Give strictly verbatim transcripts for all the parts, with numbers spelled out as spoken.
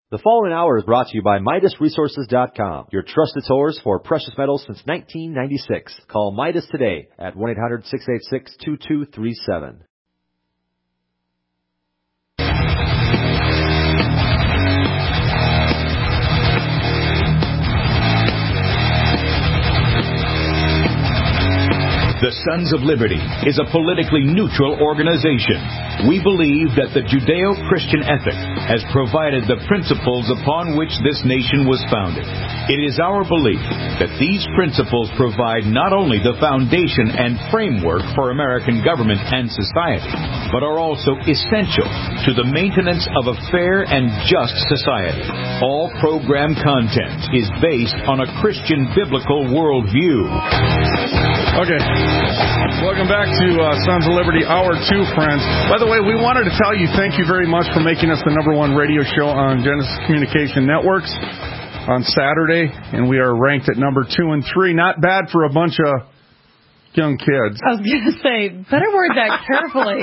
The following hour is brought to you by Midas Resources dot com, your trusted source for precious metals since nineteen ninety-six. Call Midas today at one eight hundred, six eight six, two two three seven. The Sons of Liberty is a politically neutral organization. We believe that the Judeo-Christian ethic has provided the principles upon which this nation was founded. It is our belief that these principles provide not only the foundation and framework for American government and society, but are also essential to the maintenance of a fair and just society. All program content is based on a Christian biblical worldview. Okay. Welcome back to uh, Sons of Liberty, Hour two, friends. By the way, we wanted to tell you thank you very much for making us the number one radio show on Genesis Communication Networks on Saturday, and we are ranked at number two and three. Not bad for a bunch of young kids. I was going to say, better word that carefully.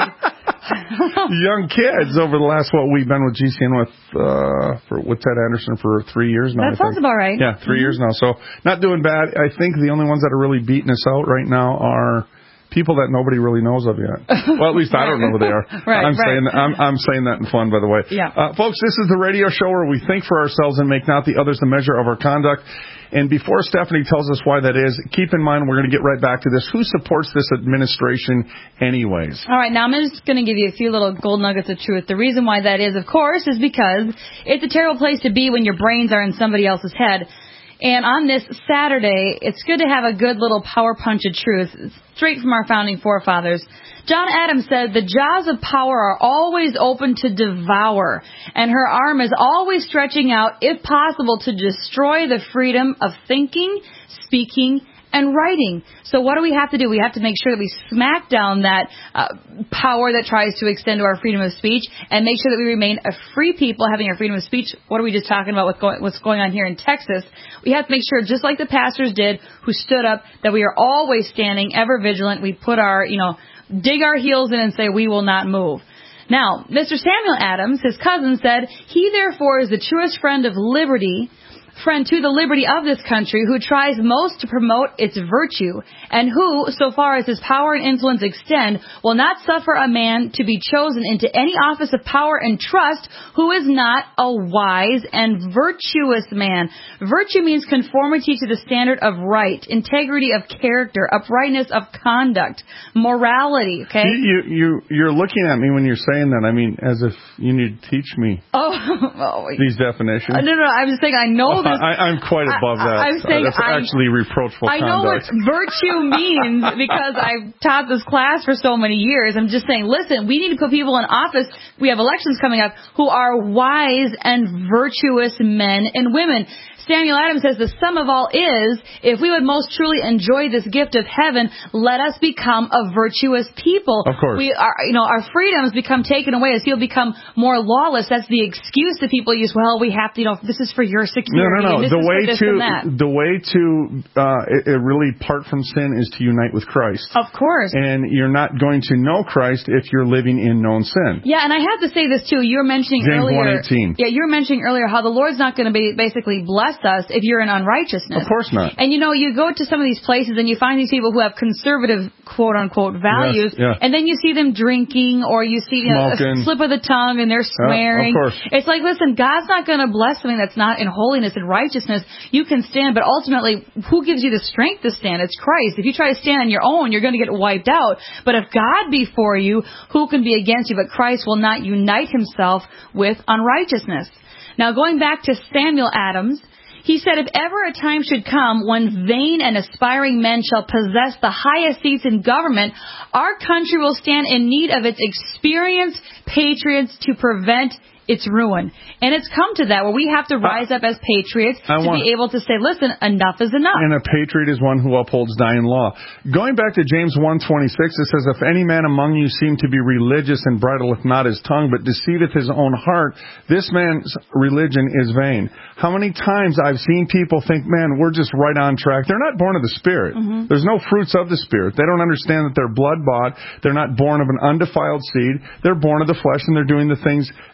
Young kids over the last, what, we've been with G C N with, uh, for, with Ted Anderson for three years now. That sounds about right. Yeah, three mm-hmm. years now. So not doing bad. I think the only ones that are really beating us out right now are people that nobody really knows of yet. Well, at least I don't know who they are. right, I'm right. saying that, I'm, I'm saying that in fun, by the way. Yeah. Uh, folks, this is the radio show where we think for ourselves and make not the others the measure of our conduct. And before Stephanie tells us why that is, keep in mind we're going to get right back to this. Who supports this administration anyways? All right, now I'm just going to give you a few little gold nuggets of truth. The reason why that is, of course, is because it's a terrible place to be when your brains are in somebody else's head. And on this Saturday, it's good to have a good little power punch of truth, straight from our founding forefathers. John Adams said, the jaws of power are always open to devour, and her arm is always stretching out, if possible, to destroy the freedom of thinking, speaking, and writing. So what do we have to do? We have to make sure that we smack down that uh, power that tries to extend to our freedom of speech and make sure that we remain a free people having our freedom of speech. What are we just talking about with going, what's going on here in Texas? We have to make sure, just like the pastors did who stood up, that we are always standing, ever vigilant. We put our, you know, dig our heels in and say we will not move. Now, Mister Samuel Adams, his cousin, said, he therefore is the truest friend of liberty, friend to the liberty of this country, who tries most to promote its virtue, and who, so far as his power and influence extend, will not suffer a man to be chosen into any office of power and trust who is not a wise and virtuous man. Virtue means conformity to the standard of right, integrity of character, uprightness of conduct, morality, okay? You, you, you're looking at me when you're saying that, I mean, as if you need to teach me oh, oh, these definitions. Uh, no, no, I'm just saying I know this. I, I'm quite above that. I, I'm saying uh, that's I, actually reproachful I know conduct. what virtue means because I've taught this class for so many years. I'm just saying, listen, we need to put people in office. We have elections coming up who are wise and virtuous men and women. Samuel Adams says the sum of all is, if we would most truly enjoy this gift of heaven, let us become a virtuous people. Of course. We are, you know, our freedoms become taken away as people become more lawless. That's the excuse that people use. Well, we have to, you know, this is for your security. No, no, no. This the is way for this to and that. the way to uh, it, it really part from sin is to unite with Christ. Of course. And you're not going to know Christ if you're living in known sin. Yeah, and I have to say this too. You were mentioning James earlier. one eighteen. Yeah, you were mentioning earlier how the Lord's not going to be basically bless us if you're in unrighteousness. Of course not. And you know, you go to some of these places and you find these people who have conservative quote unquote values, yes, yeah. and then you see them drinking, or you see, you know, a slip of the tongue and they're swearing. Uh, of course. It's like, listen, God's not going to bless something that's not in holiness and righteousness. You can stand, but ultimately, who gives you the strength to stand? It's Christ. If you try to stand on your own, you're going to get wiped out. But if God be for you, who can be against you? But Christ will not unite himself with unrighteousness. Now, going back to Samuel Adams, he said, if ever a time should come when vain and aspiring men shall possess the highest seats in government, our country will stand in need of its experienced patriots to prevent its ruin. And it's come to that where we have to rise up as patriots I to want, be able to say, listen, enough is enough. And a patriot is one who upholds dying law. Going back to James one twenty-six, it says, if any man among you seem to be religious and bridleth not his tongue, but deceiveth his own heart, this man's religion is vain. How many times I've seen people think, man, we're just right on track. They're not born of the Spirit. Mm-hmm. There's no fruits of the Spirit. They don't understand that they're blood-bought. They're not born of an undefiled seed. They're born of the flesh, and they're doing the things and the will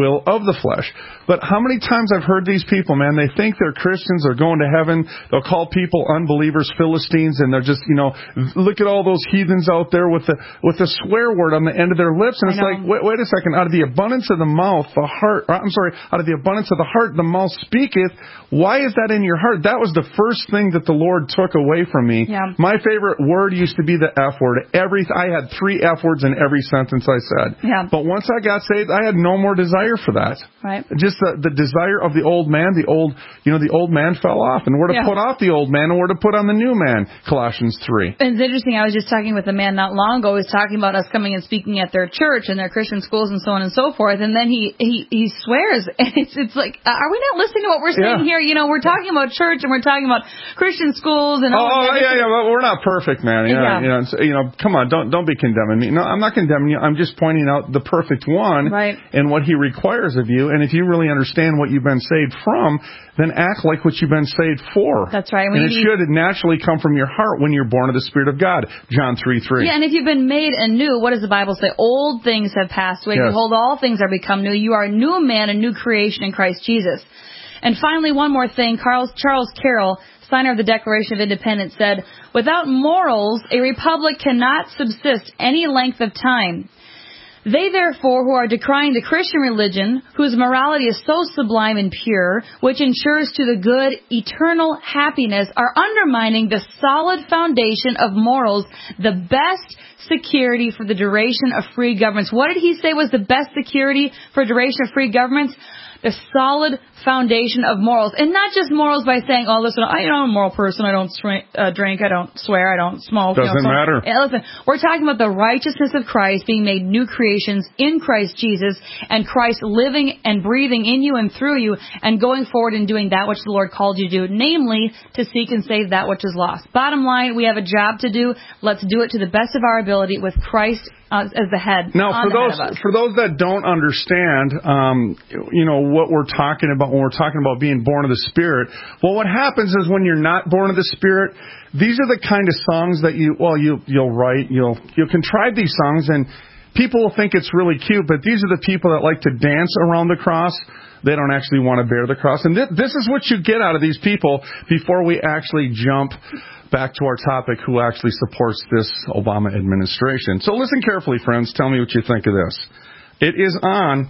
will of the flesh. But how many times I've heard these people, man, they think they're Christians, they're going to heaven, they'll call people unbelievers, Philistines, and they're just, you know, look at all those heathens out there with the with the swear word on the end of their lips, and it's like, wait, wait a second, out of the abundance of the mouth, the heart, I'm sorry, out of the abundance of the heart, the mouth speaketh. Why is that in your heart? That was the first thing that the Lord took away from me. Yeah. My favorite word used to be the F word. Every I had three F words in every sentence I said. Yeah. But once I got saved, I had no more desire for that. Right. Just the, the desire of the old man, the old, you know, the old man fell off, and we're to Yeah. put off the old man, and we're to put on the new man. Colossians three. And it's interesting. I was just talking with a man not long ago. He was talking about us coming and speaking at their church and their Christian schools and so on and so forth. And then he he, he swears, and it's it's like, are we not listening to what we're saying Yeah. here? You know, we're talking about church and we're talking about Christian schools and all. Oh, of that. yeah, yeah, well, we're not perfect, man. You know, Yeah. you know, so, you know, come on, don't don't be condemning me. No, I'm not condemning you. I'm just pointing out the perfect one, Right. and what he requires of you. And if you really understand what you've been saved from, then act like what you've been saved for. That's right. We And it need- should naturally come from your heart when you're born of the Spirit of God. John three three. Yeah, and if you've been made anew, what does the Bible say? Old things have passed away. Yes. Behold, all things are become new. You are a new man, a new creation in Christ Jesus. And finally, one more thing. Charles, Charles Carroll, signer of the Declaration of Independence, said, without morals, a republic cannot subsist any length of time. They, therefore, who are decrying the Christian religion, whose morality is so sublime and pure, which ensures to the good eternal happiness, are undermining the solid foundation of morals, the best security for the duration of free governments. What did he say was the best security for duration of free governments? The solid foundation of morals. And not just morals by saying, oh, listen, I, you know, I'm a moral person. I don't drink, uh, drink, I don't swear, I don't smoke. Doesn't you know, so, matter. Yeah, listen, we're talking about the righteousness of Christ, being made new creations in Christ Jesus, and Christ living and breathing in you and through you, and going forward and doing that which the Lord called you to do, namely to seek and save that which is lost. Bottom line, we have a job to do. Let's do it to the best of our ability with Christ uh, as the head. Now, on for the those head of us. for those that don't understand, um, you know what we're talking about when we're talking about being born of the Spirit. Well, what happens is when you're not born of the Spirit, these are the kind of songs that you well you you'll write, you'll you'll contrive these songs, and people will think it's really cute. But these are the people that like to dance around the cross. They don't actually want to bear the cross, and th- this is what you get out of these people before we actually jump back to our topic, who actually supports this Obama administration. So listen carefully, friends. Tell me what you think of this. It is on.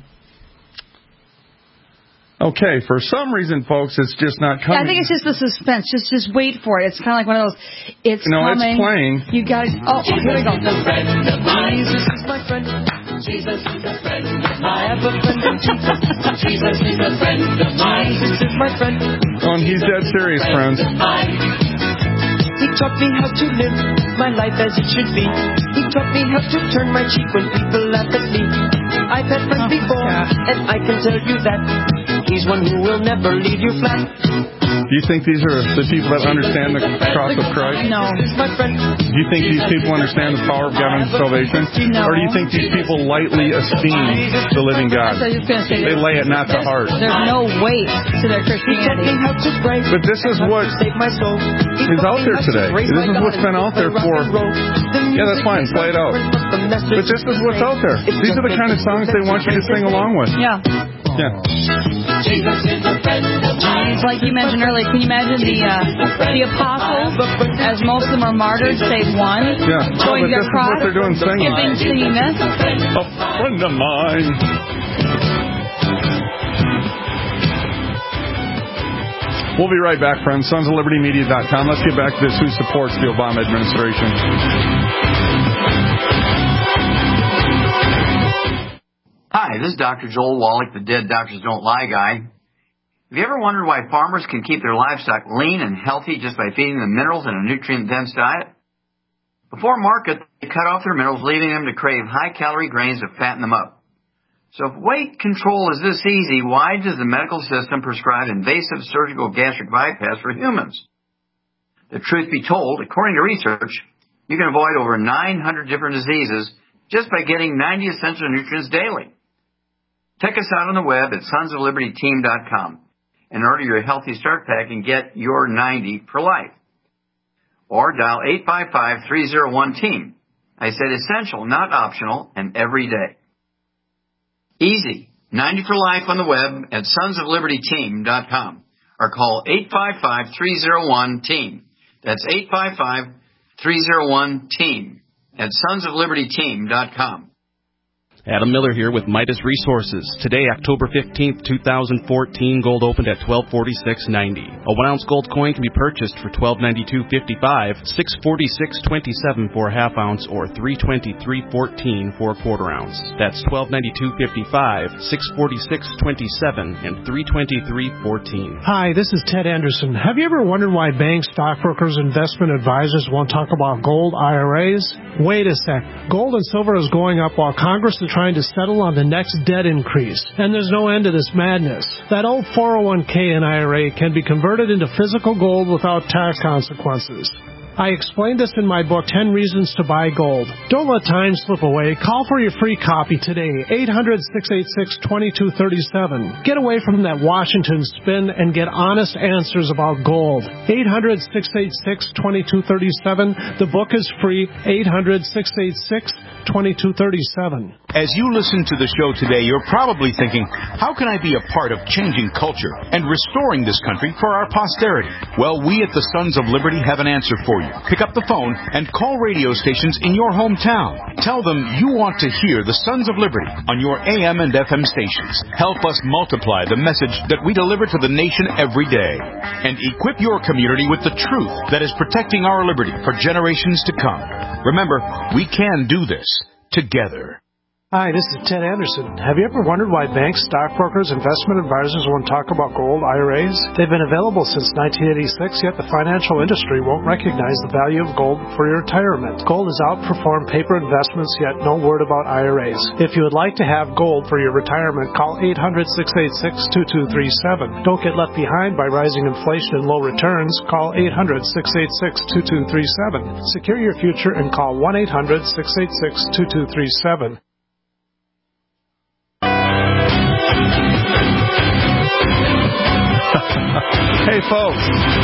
Okay, for some reason, folks, it's just not coming. Yeah, I think it's just the suspense. Just just wait for it. It's kind of like one of those, it's No, it's coming. playing. You got to, oh, here we go. Jesus is my friend. Jesus is a friend of mine. I have a friend in Jesus. Jesus is a friend of mine. Jesus is my friend. Oh, and he's dead serious, friends. He taught me how to live my life as it should be. He taught me how to turn my cheek when people laugh at me. I've had friends before, and I can tell you that he's one who will never leave you flat. Do you think these are the people that understand the cross of Christ? No. Do you think these people understand the power of God and salvation? No. Or do you think these people lightly esteem the living God? I was just going to say, They lay it not to heart. there's no weight to their Christianity. But this is what is out there today. This is what's been out there for... Yeah, that's fine. Play it out. But this is what's out there. These are the kind of songs they want you to sing along with. Yeah. Yeah. It's like you mentioned earlier. Can you imagine the uh, the apostles, as most of them are martyred, save one, Yeah. Oh, going but to their this is cross, what they're doing, singing. skipping, singing this? A friend of mine. We'll be right back, friends. sons of liberty media dot com. Let's get back to this. Who supports the Obama administration? Hi, this is Doctor Joel Wallach, the Dead Doctors Don't Lie guy. Have you ever wondered why farmers can keep their livestock lean and healthy just by feeding them minerals in a nutrient-dense diet? Before market, they cut off their minerals, leaving them to crave high-calorie grains to fatten them up. So if weight control is this easy, why does the medical system prescribe invasive surgical gastric bypass for humans? The truth be told, according to research, you can avoid over nine hundred different diseases just by getting ninety essential nutrients daily. Check us out on the web at sons of liberty team dot com and order your Healthy Start Pack and get your ninety for life. Or dial eight five five, three oh one, team. I said essential, not optional, and every day. Easy. ninety for life on the web at sons of liberty team dot com or call eight five five, three oh one, team. That's eight five five, three oh one, team at sons of liberty team dot com. Adam Miller here with Midas Resources. Today, October fifteenth, twenty fourteen, gold opened at twelve forty-six ninety. A one-ounce gold coin can be purchased for twelve ninety-two fifty-five, six forty-six twenty-seven for a half ounce, or three twenty-three fourteen for a quarter ounce. That's twelve ninety-two fifty-five, six forty-six twenty-seven, and three twenty-three fourteen. Hi, this is Ted Anderson. Have you ever wondered why banks, stockbrokers, investment advisors won't talk about gold I R As? Wait a sec. Gold and silver is going up while Congress is trying to settle on the next debt increase. And there's no end to this madness. That old four oh one k and I R A can be converted into physical gold without tax consequences. I explained this in my book, ten reasons to Buy Gold. Don't let time slip away. Call for your free copy today, eight hundred, six eight six, two two three seven. Get away from that Washington spin and get honest answers about gold. eight hundred, six eight six, two two three seven. The book is free, eight hundred, six eight six, two two three seven. As you listen to the show today, you're probably thinking, how can I be a part of changing culture and restoring this country for our posterity? Well, we at the Sons of Liberty have an answer for you. Pick up the phone and call radio stations in your hometown. Tell them you want to hear the Sons of Liberty on your A M and F M stations. Help us multiply the message that we deliver to the nation every day. And equip your community with the truth that is protecting our liberty for generations to come. Remember, we can do this together. Hi, this is Ted Anderson. Have you ever wondered why banks, stockbrokers, investment advisors won't talk about gold I R As? They've been available since nineteen eighty-six, yet the financial industry won't recognize the value of gold for your retirement. Gold has outperformed paper investments, yet no word about I R As. If you would like to have gold for your retirement, call eight hundred, six eight six, two two three seven. Don't get left behind by rising inflation and low returns. Call eight hundred, six eight six, two two three seven. Secure your future and call one eight hundred, six eight six, two two three seven. Hey, folks.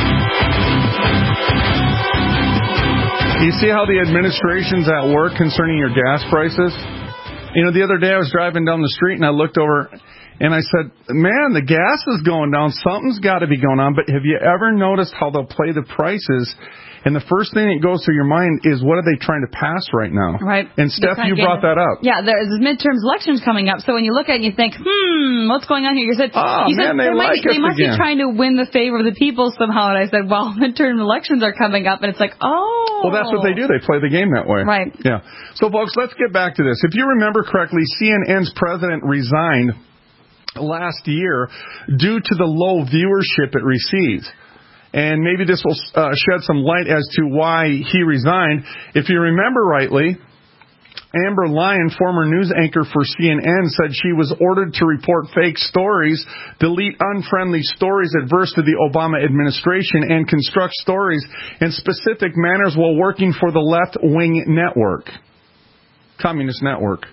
You see how the administration's at work concerning your gas prices? You know, the other day I was driving down the street and I looked over and I said, man, the gas is going down. Something's got to be going on. But have you ever noticed how they'll play the prices? And the first thing that goes through your mind is, what are they trying to pass right now? Right. And Steph, you brought that up. Yeah, there's midterms elections coming up. So when you look at it and you think, hmm, what's going on here? You said, oh, you man, said they, they, like might, they must again. be trying to win the favor of the people somehow. And I said, well, midterm elections are coming up. And it's like, oh. Well, that's what they do. They play the game that way. Right. Yeah. So, folks, let's get back to this. If you remember correctly, C N N's president resigned last year due to the low viewership it receives. And maybe this will uh, shed some light as to why he resigned. If you remember rightly, Amber Lyon, former news anchor for C N N, said she was ordered to report fake stories, delete unfriendly stories adverse to the Obama administration, and construct stories in specific manners while working for the left-wing network, Communist Network.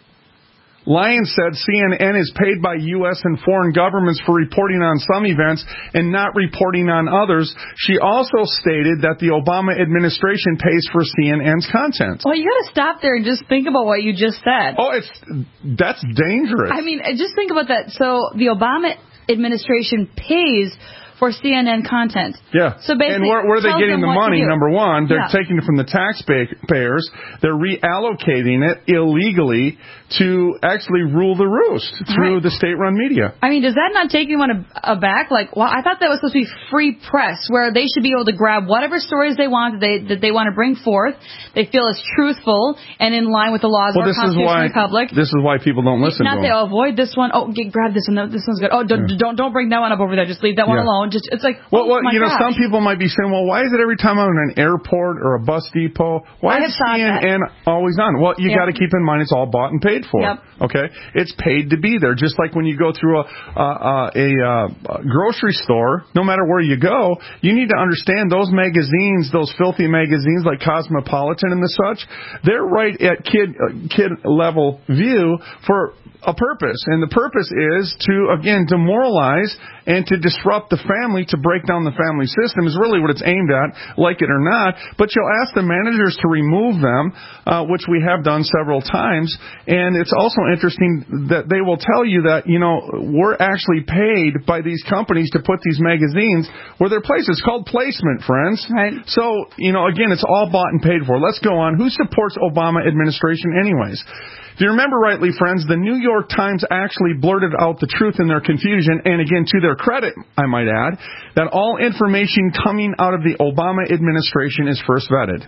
Lyon said C N N is paid by U S and foreign governments for reporting on some events and not reporting on others. She also stated that the Obama administration pays for C N N's content. Well, you got to stop there and just think about what you just said. Oh, it's that's dangerous. I mean, just think about that. So the Obama administration pays for C N N content. Yeah. So basically, and where, where are they getting the money? Number one, they're yeah. taking it from the taxpayers. They're reallocating it illegally to actually rule the roost through right. the state-run media. I mean, does that not take anyone aback? Like, well, I thought that was supposed to be free press, where they should be able to grab whatever stories they want that they that they want to bring forth. They feel is truthful and in line with the laws well, of our constitutional republic. This is why people don't listen not to them. Not they oh, avoid this one. Oh, get, grab this one. This one's good. Oh, don't yeah. don't don't bring that one up over there. Just leave that one yeah. alone. Just it's like well, oh, well my you know, gosh. some people might be saying, well, why is it every time I'm in an airport or a bus depot? Why I is C N N that. always on? Well, you yep. got to keep in mind it's all bought and paid for. Yep. Okay. It's paid to be there. Just like when you go through a, uh, a, a grocery store, no matter where you go, you need to understand those magazines, those filthy magazines like Cosmopolitan and the such, they're right at kid, uh, kid level view for a purpose. And the purpose is to, again, demoralize and to disrupt the family to break down the family system is really what it's aimed at, like it or not. But you'll ask the managers to remove them, uh, which we have done several times. And it's also interesting that they will tell you that, you know, we're actually paid by these companies to put these magazines where they're placed. It's called placement, friends. Right. So, you know, again, it's all bought and paid for. Let's go on. Who supports Obama administration anyways? If you remember rightly, friends, the New York Times actually blurted out the truth in their confusion, and again, to their credit, I might add, that all information coming out of the Obama administration is first vetted.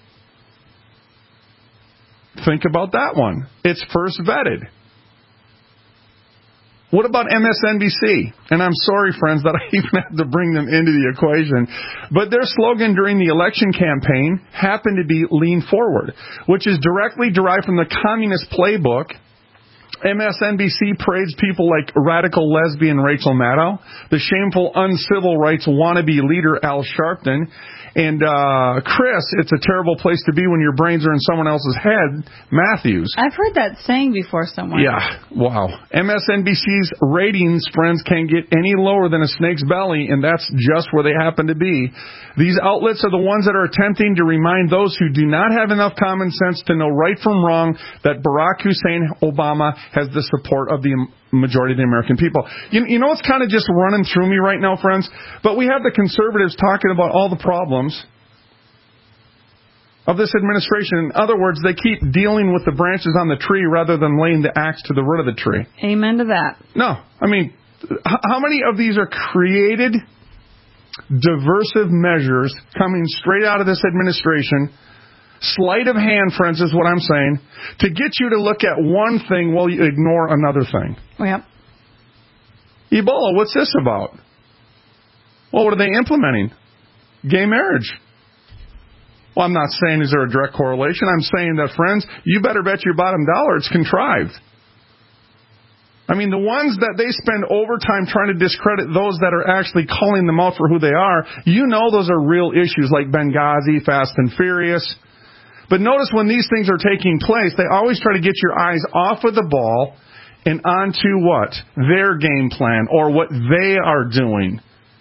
Think about that one. It's first vetted. What about M S N B C? And I'm sorry, friends, that I even have to bring them into the equation. But their slogan during the election campaign happened to be Lean Forward, which is directly derived from the Communist Playbook. M S N B C parades people like radical lesbian Rachel Maddow, the shameful uncivil rights wannabe leader Al Sharpton, and uh Chris, it's a terrible place to be when your brains are in someone else's head, Matthews. I've heard that saying before somewhere. Yeah, wow. M S N B C's ratings, friends, can't get any lower than a snake's belly, and that's just where they happen to be. These outlets are the ones that are attempting to remind those who do not have enough common sense to know right from wrong that Barack Hussein Obama has the support of the majority of the American people. You, you know what's kind of just running through me right now, friends? But we have the conservatives talking about all the problems of this administration. In other words, they keep dealing with the branches on the tree rather than laying the axe to the root of the tree. Amen to that. No, I mean, how many of these are created, diversive measures coming straight out of this administration? Sleight of hand, friends, is what I'm saying, to get you to look at one thing while you ignore another thing. Yep. Ebola, what's this about? Well, what are they implementing? Gay marriage. Well, I'm not saying is there a direct correlation. I'm saying that, friends, you better bet your bottom dollar it's contrived. I mean, the ones that they spend overtime trying to discredit those that are actually calling them out for who they are, you know those are real issues like Benghazi, Fast and Furious. But notice when these things are taking place, they always try to get your eyes off of the ball and onto what? Their game plan or what they are doing.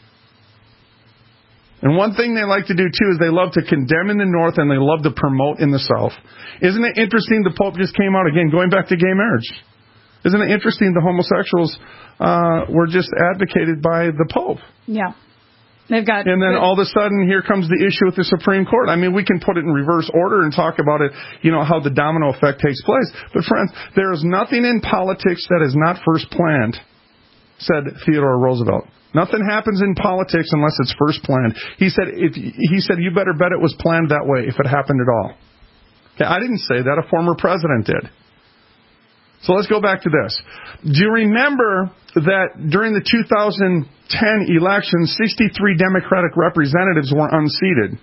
And one thing they like to do, too, is they love to condemn in the North and they love to promote in the South. Isn't it interesting the Pope just came out again, going back to gay marriage? Isn't it interesting the homosexuals uh, were just advocated by the Pope? Yeah. They've got. And then all of a sudden, here comes the issue with the Supreme Court. I mean, we can put it in reverse order and talk about it, you know, how the domino effect takes place. But friends, there is nothing in politics that is not first planned, said Theodore Roosevelt. Nothing happens in politics unless it's first planned. He said, if, he said, you better bet it was planned that way if it happened at all. Okay, I didn't say that. A former president did. So let's go back to this. Do you remember that during the two thousand ten election, sixty-three Democratic representatives were unseated?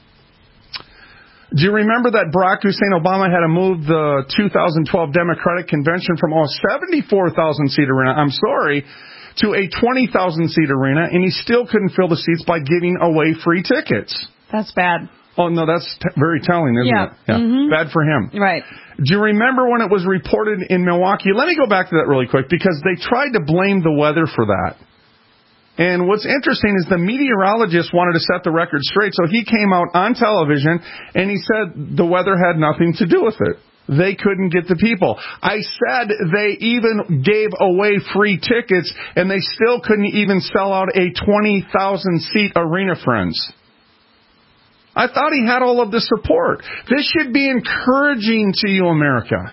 Do you remember that Barack Hussein Obama had to move the two thousand twelve Democratic convention from a seventy-four thousand seat arena, I'm sorry, to a twenty thousand seat arena, and he still couldn't fill the seats by giving away free tickets? That's bad. Oh, no, that's t- very telling, isn't yeah. it? Yeah. Mm-hmm. Bad for him. Right. Do you remember when it was reported in Milwaukee? Let me go back to that really quick, because they tried to blame the weather for that. And what's interesting is the meteorologist wanted to set the record straight, so he came out on television and he said the weather had nothing to do with it. They couldn't get the people. I said they even gave away free tickets, and they still couldn't even sell out a twenty thousand seat arena, friends. I thought he had all of the support. This should be encouraging to you, America.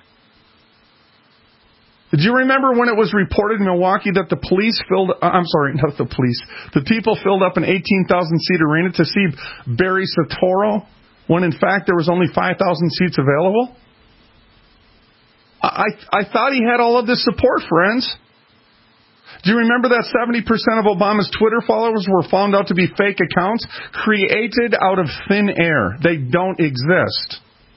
Did you remember when it was reported in Milwaukee that the police filled, I'm sorry, not the police, the people filled up an eighteen thousand seat arena to see Barry Soetoro, when in fact there was only five thousand seats available? I, I thought he had all of this support, friends. Do you remember that seventy percent of Obama's Twitter followers were found out to be fake accounts created out of thin air? They don't exist.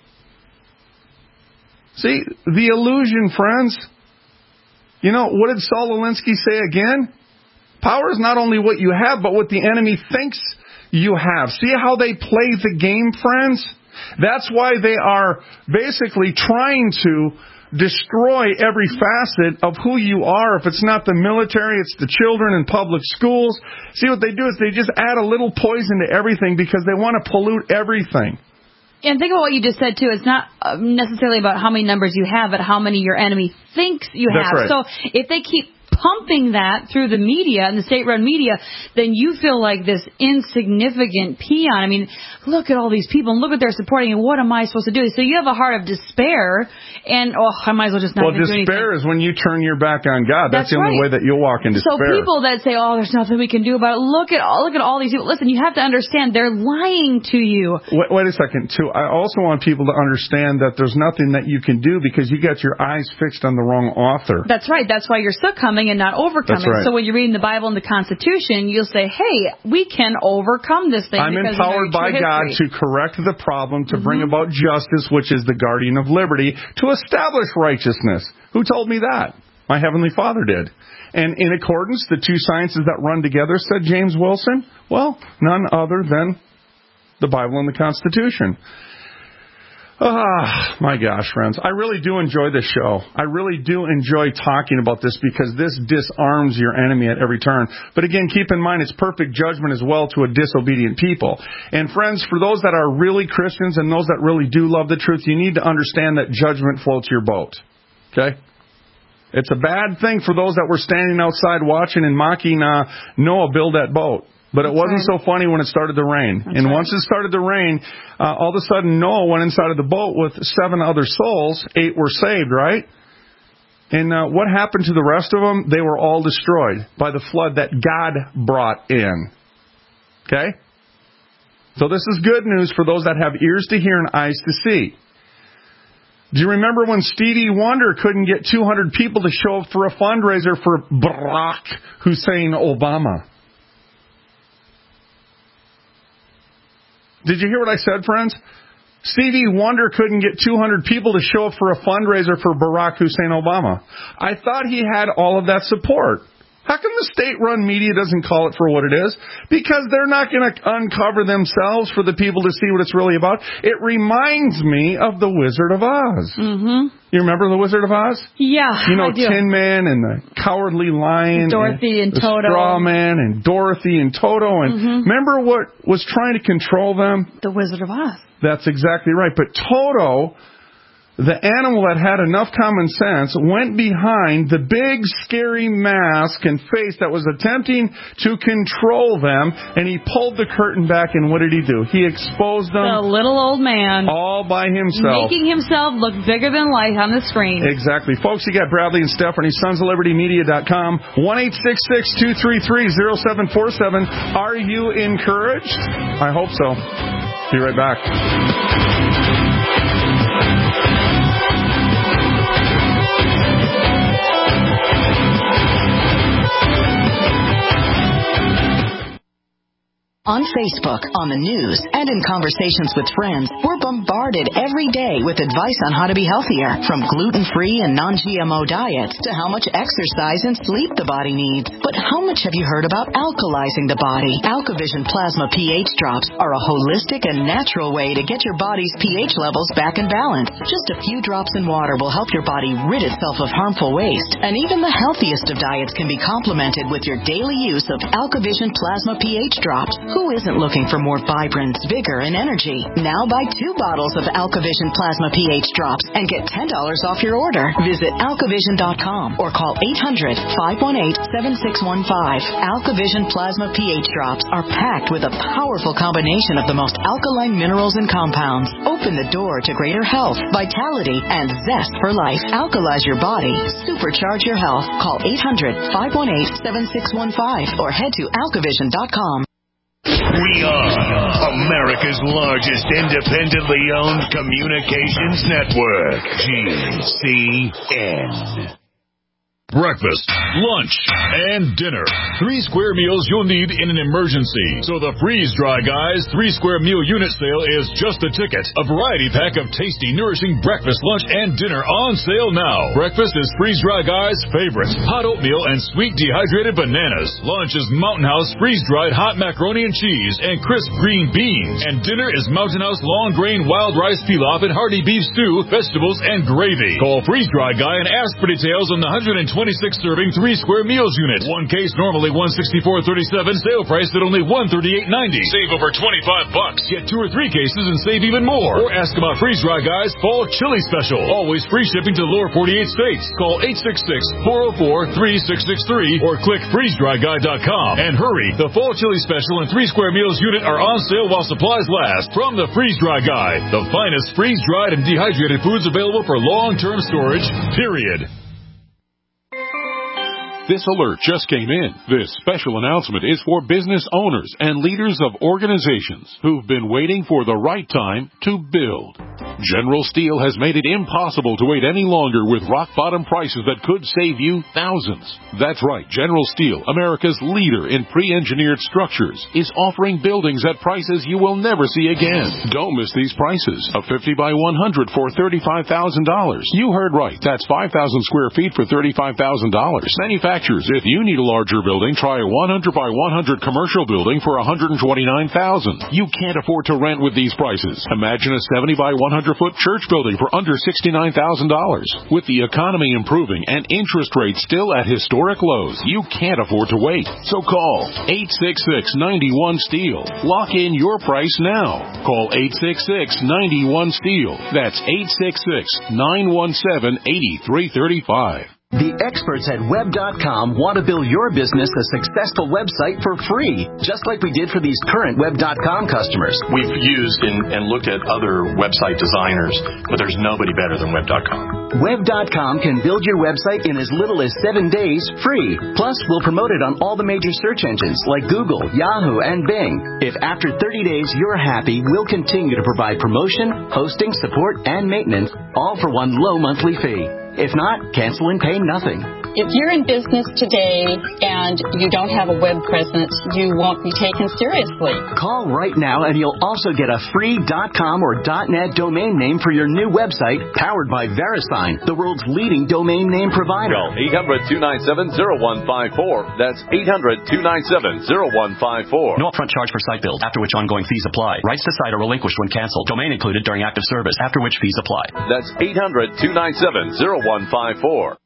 See, the illusion, friends. You know, what did Saul Alinsky say again? Power is not only what you have, but what the enemy thinks you have. See how they play the game, friends? That's why they are basically trying to destroy every facet of who you are. If it's not the military, it's the children in public schools. See, what they do is they just add a little poison to everything because they want to pollute everything. And think about what you just said, too. It's not necessarily about how many numbers you have, but how many your enemy thinks you That's have. right. So if they keep pumping that through the media and the state-run media, then you feel like this insignificant peon. I mean, look at all these people and look what they're supporting, and what am I supposed to do? So you have a heart of despair, and, oh, I might as well just not well, even do anything. Well, despair is when you turn your back on God. That's, That's the only right. way that you'll walk in despair. So people that say, oh, there's nothing we can do about it, look at all, look at all these people. Listen, you have to understand, they're lying to you. Wait, wait a second, too. I also want people to understand that there's nothing that you can do because you got your eyes fixed on the wrong author. That's right. That's why you're succumbing and not overcoming. Right. So when you're reading the Bible and the Constitution, you'll say, hey, we can overcome this thing. I'm empowered by God to correct the problem, to mm-hmm. bring about justice, which is the guardian of liberty, to establish righteousness. Who told me that? My Heavenly Father did. And in accordance, the two sciences that run together, said James Wilson, well, none other than the Bible and the Constitution. Ah, my gosh, friends. I really do enjoy this show. I really do enjoy talking about this because this disarms your enemy at every turn. But again, keep in mind, it's perfect judgment as well to a disobedient people. And friends, for those that are really Christians and those that really do love the truth, you need to understand that judgment floats your boat. Okay? It's a bad thing for those that were standing outside watching and mocking uh, Noah build that boat. But it wasn't so funny when it started to rain. That's and right. once it started to rain, uh, all of a sudden Noah went inside of the boat with seven other souls. Eight were saved, right? And uh, what happened to the rest of them? They were all destroyed by the flood that God brought in. Okay? So this is good news for those that have ears to hear and eyes to see. Do you remember when Stevie Wonder couldn't get two hundred people to show up for a fundraiser for Barack Hussein Obama? Did you hear what I said, friends? Stevie Wonder couldn't get two hundred people to show up for a fundraiser for Barack Hussein Obama. I thought he had all of that support. How come the state-run media doesn't call it for what it is? Because they're not going to uncover themselves for the people to see what it's really about. It reminds me of The Wizard of Oz. Mm-hmm. You remember The Wizard of Oz? Yeah, You know, I do. Tin Man and the Cowardly Lion. Dorothy and, and the Toto. Straw Man and Dorothy and Toto. And mm-hmm. remember what was trying to control them? The Wizard of Oz. That's exactly right. But Toto, the animal that had enough common sense, went behind the big, scary mask and face that was attempting to control them, and he pulled the curtain back, and what did he do? He exposed them. The little old man. All by himself. Making himself look bigger than life on the screen. Exactly. Folks, you got Bradley and Stephanie, sons of liberty media dot com, one eight six six, two three three, zero seven four seven. Are you encouraged? I hope so. Be right back. On Facebook, on the news, and in conversations with friends, we're bombarded every day with advice on how to be healthier, from gluten-free and non-G M O diets to how much exercise and sleep the body needs. But how much have you heard about alkalizing the body? AlkaVision Plasma pH drops are a holistic and natural way to get your body's pH levels back in balance. Just a few drops in water will help your body rid itself of harmful waste. And even the healthiest of diets can be complemented with your daily use of AlkaVision Plasma pH drops. Who isn't looking for more vibrance, vigor, and energy? Now buy two bottles of AlkaVision Plasma pH drops and get ten dollars off your order. Visit alkavision dot com or call eight hundred, five one eight, seven six one five. AlkaVision Plasma pH drops are packed with a powerful combination of the most alkaline minerals and compounds. Open the door to greater health, vitality, and zest for life. Alkalize your body. Supercharge your health. Call eight hundred, five one eight, seven six one five or head to alkavision dot com. We are America's largest independently owned communications network, G C N. breakfast, lunch, and dinner. Three square meals you'll need in an emergency. So the Freeze Dry Guys three square meal unit sale is just the ticket. A variety pack of tasty, nourishing breakfast, lunch, and dinner on sale now. Breakfast is Freeze Dry Guys' favorite. Hot oatmeal and sweet dehydrated bananas. Lunch is Mountain House freeze-dried hot macaroni and cheese and crisp green beans. And dinner is Mountain House long grain wild rice pilaf and hearty beef stew, vegetables, and gravy. Call Freeze Dry Guy and ask for details on the one hundred twenty-six serving three square meals unit. One case normally one hundred sixty-four dollars and thirty-seven cents, sale price at only one hundred thirty-eight dollars and ninety cents. Save over twenty-five bucks. Get two or three cases and save even more. Or ask about Freeze Dry Guy's Fall Chili Special. Always free shipping to the lower forty-eight states. Call eight six six, four oh four, three six six three or click freeze dry guy dot com. And hurry, the Fall Chili Special and three square meals unit are on sale while supplies last from the Freeze Dry Guy. The finest freeze-dried and dehydrated foods available for long-term storage, period. This alert just came in. This special announcement is for business owners and leaders of organizations who've been waiting for the right time to build. General Steel has made it impossible to wait any longer with rock-bottom prices that could save you thousands. That's right. General Steel, America's leader in pre-engineered structures, is offering buildings at prices you will never see again. Don't miss these prices. A fifty by one hundred for thirty-five thousand dollars. You heard right. That's five thousand square feet for thirty-five thousand dollars. Manufacturers, if you need a larger building, try a one hundred by one hundred commercial building for one hundred twenty-nine thousand dollars. You can't afford to rent with these prices. Imagine a seventy by one hundred foot church building for under sixty-nine thousand dollars. With the economy improving and interest rates still at historic lows, you can't afford to wait. So call eight six six, nine one, STEEL. Lock in your price now. Call eight six six, nine one, STEEL. That's eight six six, nine one seven, eight three three five. The experts at web dot com want to build your business a successful website for free, just like we did for these current web dot com customers. We've used and, and looked at other website designers, but there's nobody better than web dot com. web dot com can build your website in as little as seven days free. Plus, we'll promote it on all the major search engines like Google, Yahoo, and Bing. If after thirty days you're happy, we'll continue to provide promotion, hosting, support, and maintenance, all for one low monthly fee. If not, cancel and pay nothing. If you're in business today and you don't have a web presence, you won't be taken seriously. Call right now and you'll also get a free .com or .net domain name for your new website, powered by VeriSign, the world's leading domain name provider. Call eight hundred, two nine seven, zero one five four. That's eight hundred, two nine seven, zero one five four. No upfront charge for site build, after which ongoing fees apply. Rights to site are relinquished when canceled. Domain included during active service, after which fees apply. That's eight hundred, two nine seven, zero one five four.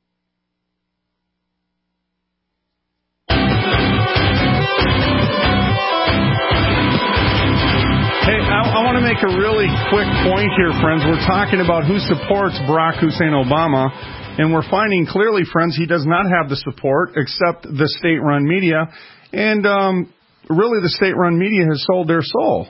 Hey, I, I want to make a really quick point here, friends. We're talking about who supports Barack Hussein Obama, and we're finding clearly, friends, he does not have the support except the state-run media, and um, really the state-run media has sold their soul.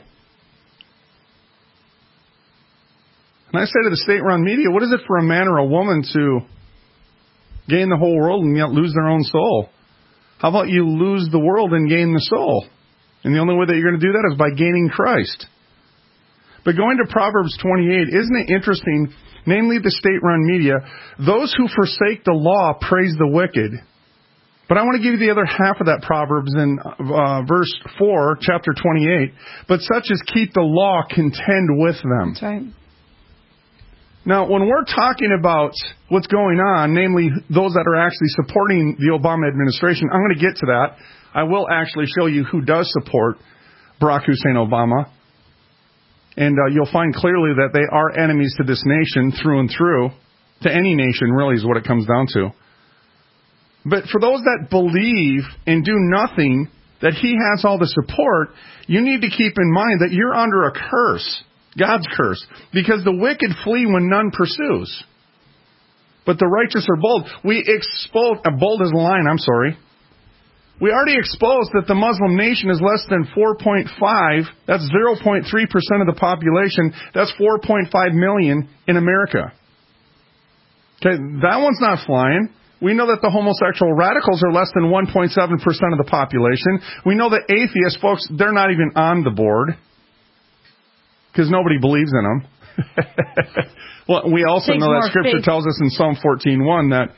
And I say to the state-run media, what is it for a man or a woman to gain the whole world and yet lose their own soul? How about you lose the world and gain the soul? And the only way that you're going to do that is by gaining Christ. But going to Proverbs twenty-eight, isn't it interesting, namely the state-run media, those who forsake the law praise the wicked. But I want to give you the other half of that Proverbs in uh, verse four, chapter twenty-eight. But such as keep the law contend with them. That's right. Now, when we're talking about what's going on, namely those that are actually supporting the Obama administration, I'm going to get to that. I will actually show you who does support Barack Hussein Obama. And uh, you'll find clearly that they are enemies to this nation through and through. To any nation, really, is what it comes down to. But for those that believe and do nothing, that he has all the support, you need to keep in mind that you're under a curse. God's curse. Because the wicked flee when none pursues. But the righteous are bold. We expose, uh, bold as a lion, I'm sorry. We already exposed that the Muslim nation is less than four point five. That's zero point three percent of the population. That's four point five million in America. Okay, that one's not flying. We know that the homosexual radicals are less than one point seven percent of the population. We know that atheists, folks, they're not even on the board. Because nobody believes in them. Well, we also know that Scripture faith. tells us in Psalm fourteen one that,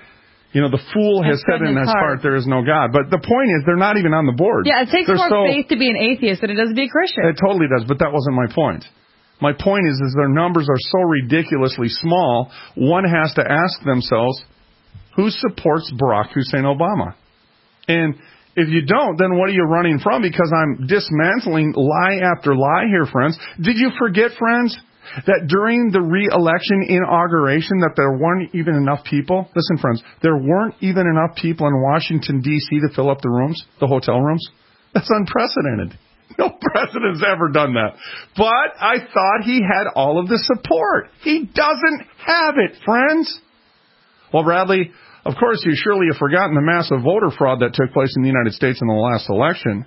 You know, the fool has said in his heart, there is no God. But the point is, they're not even on the board. Yeah, it takes they're more so, faith to be an atheist than it does to be a Christian. It totally does, but that wasn't my point. My point is, is their numbers are so ridiculously small, one has to ask themselves, who supports Barack Hussein Obama? And if you don't, then what are you running from? Because I'm dismantling lie after lie here, friends. Did you forget, friends, that during the re-election inauguration that there weren't even enough people? Listen, friends, there weren't even enough people in Washington, D C to fill up the rooms, the hotel rooms. That's unprecedented. No president's ever done that. But I thought he had all of the support. He doesn't have it, friends. Well, Bradley, of course, you surely have forgotten the massive voter fraud that took place in the United States in the last election.